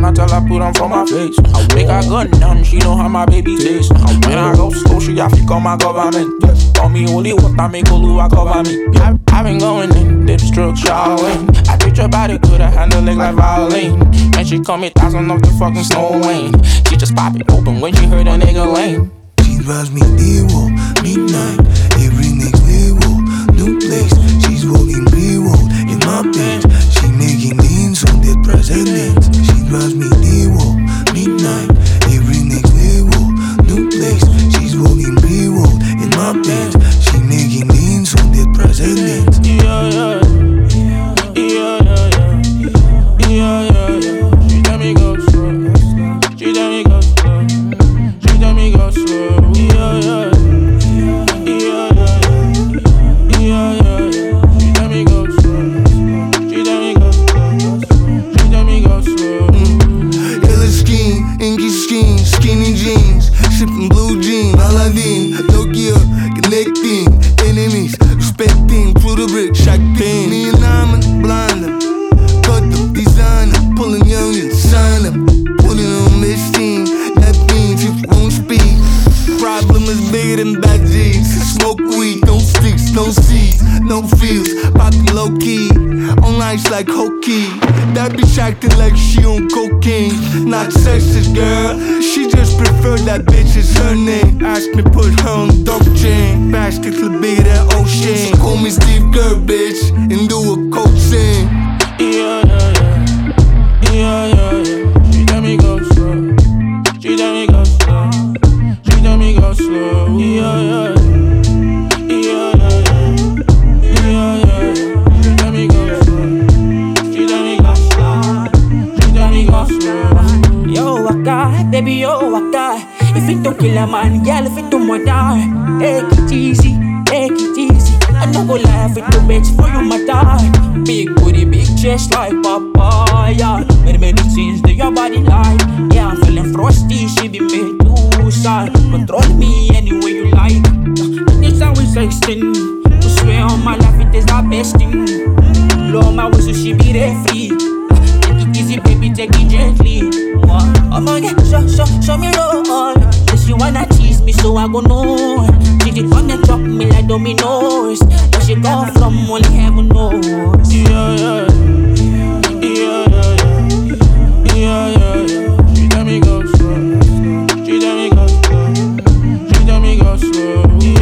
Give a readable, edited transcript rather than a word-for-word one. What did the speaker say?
I tell her put on for my face. Make her gun down, she know how my baby tastes. When I go slow, she have to call my government. Call me holy water, make Oluwa cover me. I've been going in, dip stroke, showering. I treat your body good, I handle it like violin. And she call me 1,000 off the fucking Snow Wayne. She just pop it open when she heard a nigga lame. She drives me D-Wall, midnight, every next level, new place. She's walking B-Wall in my pants. She making leans on that president. She drives me D-Wall, midnight, every next level, new place. She's walking B-Wall in my pants. She making leans on that president. Yeah. She tell me go slow. She tell me go slow. She tell me go slow. Yeah. She tell me go slow. She tell me go slow. She tell me go slow. Yellow skin, inky skin, skinny jeans, sipping blue jeans, Aladdin, Nokia, connecting, enemies, respecting, through the brick, shocking. Me and I'm blind them, cut them, design them, pulling young and sign them, putting on this team. That means if you won't speak, problem is bigger than bad G's. Smoke weed, no sticks, no seeds, no feels, popping low key, on ice like hokey. That bitch acting like she on cocaine, not sexist girl. She just prefer that bitch is her name. Ask me put her on dog chain, basket bigger than ocean. Call me Steve Kerr, bitch, and do a coach sing. Yeah. She tell me go slow. She tell me go slow. She tell me go slow. Yeah. She tell me go slow. She tell me go slow. She tell me go slow. Yo, Waka, baby, yo, Waka. If it don't kill a man, girl, if it don't murder, take it easy, take it easy. I no go lie, if it don't bitch for you, my die. Big booty, big chest like papaya. Many things that your body like. Yeah, I'm feeling frosty, she be made too sad. Control me any way you like. This how we sexting. To swear on my life, it is the best thing. Blow my whistle, she be there free. Take it easy, baby, take it gently. Oh my God, show me roll. Yes, you wanna tease me, so I go know. She did on and drop me like dominoes. Where she come from, only heaven knows. Yeah. She tell me go slow. She tell me go slow. She tell me go slow.